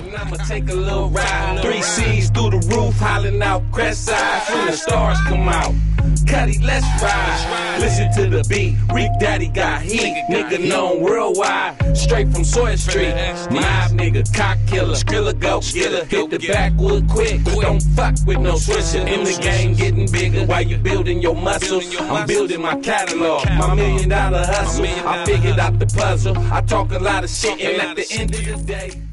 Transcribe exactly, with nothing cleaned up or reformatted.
and I'ma take a little ride. Three C's through the roof, hollering out crest eyes when the stars come out. Cuddy, let's ride. Listen to the beat. Reek Daddy got heat. Nigga known worldwide. Straight from Sawyer Street. Mob nigga, cock killer. Skrilla go getter. Hit the backwood quick. Don't fuck with no swisher. In the game getting bigger while you building your muscles. I'm building my catalog. My million dollar hustle. I figured out the puzzle. I talk a lot of shit and at the end of the day.